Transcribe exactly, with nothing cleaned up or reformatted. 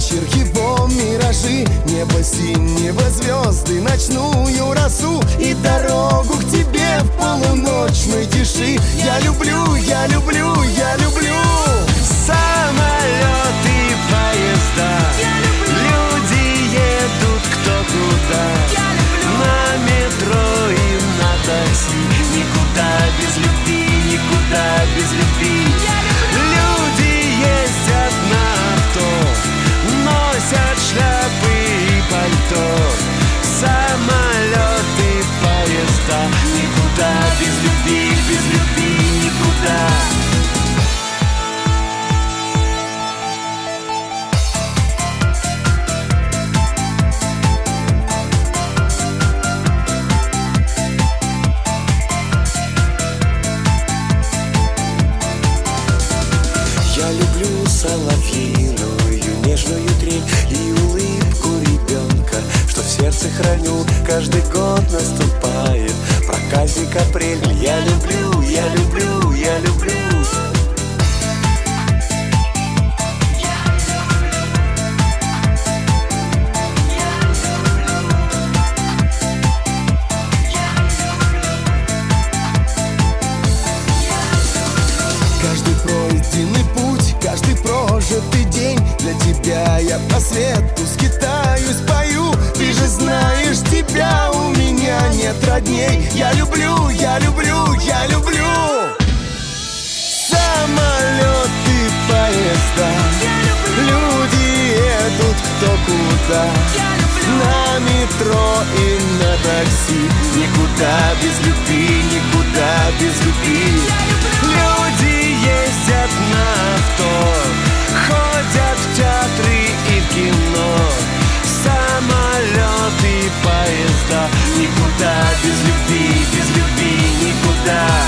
вечер, его миражи, небо синего, звезды, ночную росу и дорогу к тебе в полуночной тиши. Я люблю, я люблю, я люблю самолеты, поезда, люди едут кто куда, на метро и на такси. Никуда без любви, никуда без любви. Люди ездят на авто, носят шляпы и пальто. Самолеты, поезда, никуда без любви, без любви никуда. Я люблю соловьиную нежную трель и улыбку ребенка, что в сердце храню. Каждый год наступает проказник апрель. Я люблю, я люблю, я люблю. каждый пройденный путь, каждый прожитый день. Для тебя я по свету скитаюсь, пою. Ты же знаешь, тебя у меня нет родней. Я люблю, я люблю, я люблю самолеты, поезда. Люди едут кто куда, на метро и на такси. Никуда без любви, никуда без любви. Люди ездят на авто, ходят в театры и в кино. Самолеты, поезда. Никуда без любви, без любви никуда.